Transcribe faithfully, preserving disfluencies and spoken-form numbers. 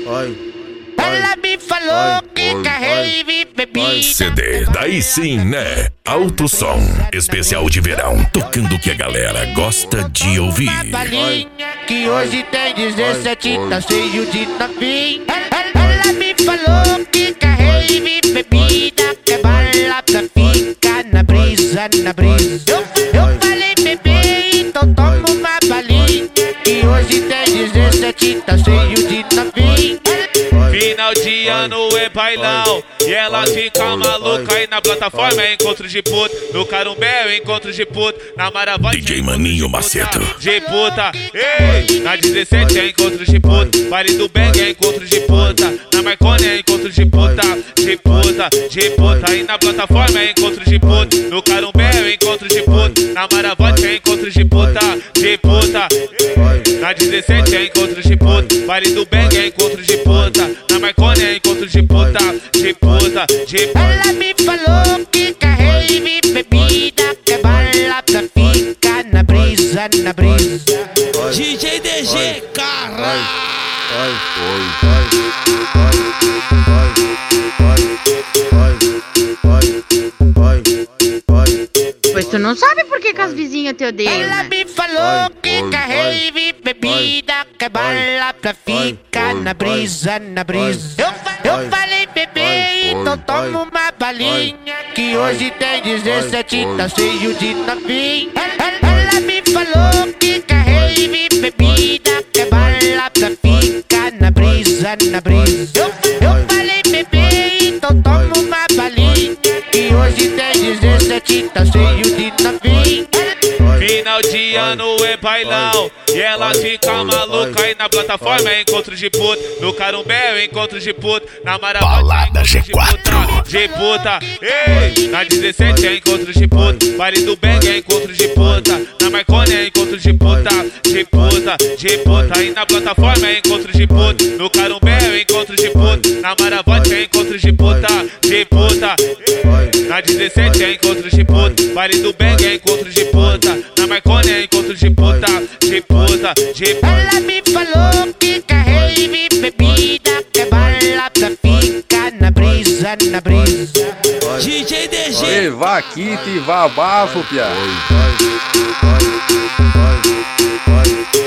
Ela me falou que carrei e bebida. C D, daí sim, né? Alto som, especial de verão, tocando o que a galera gosta de ouvir. Uma balinha que hoje tem dezessete, tá cheio de novinha. Ela me falou que carrei e bebida, que é bala pra ficar na brisa, na brisa. Eu, eu falei bebê, então toma uma balinha que hoje tem dezessete, tá cheio de novinha. Final de ano é bailão e ela fica maluca. E na plataforma é encontro de puta, no Carumbé é encontro de puta, na Maravai D J Maninho Macedo de puta. Ei, na dezessete é encontro de puta, baile do Bang é encontro de puta, na Marconi é encontro de puta, de puta, de puta. E na plataforma é encontro de puta, no Carumbé é encontro de puta, na Maravai é encontro de puta, de puta. Na dezessete é encontro de puta, baile do Bang é encontro de puta, na Marconi é encontro de puta, de puta, de puta. Ela me falou que carrei e bebida, que é bala pra ficar na brisa, na brisa. D J D G, cara! Pois tu não sabe por que, que as vizinhas te odeiam, Ela né? me falou que carrei e bebida, que é bala pra ficar na brisa, na brisa. Eu, eu falei bebê, então toma uma balinha que hoje tem dezessete, tá cheio de novinha. Ela me falou que carrei e bebida, que é bala pra ficar na brisa, na brisa. Eu, eu falei bebê, então toma uma balinha que hoje tem dezessete, tá cheio de novinha. Final de ano é bailão e ela fica maluca. E na plataforma é encontro de puta, no Carumbé é encontro de puta, na Maravai Balada G quatro de puta. Ei, na dezessete é encontro de puta, baile do Bang é encontro de puta, na Marconi é encontro de puta, de puta, de puta. E na plataforma é encontro de puta, no Carumbé é encontro de puta, na Maravai é encontro de puta, de puta. Na dezessete é encontro de puta, baile do Bang é encontro de puta, na Marconi é encontro de puta, de puta, de puta. Ela me falou que carrei e bebida, que é bala pra ficar na brisa, na brisa. D J D G! Ei, vá aqui, te vá abaixo, piá.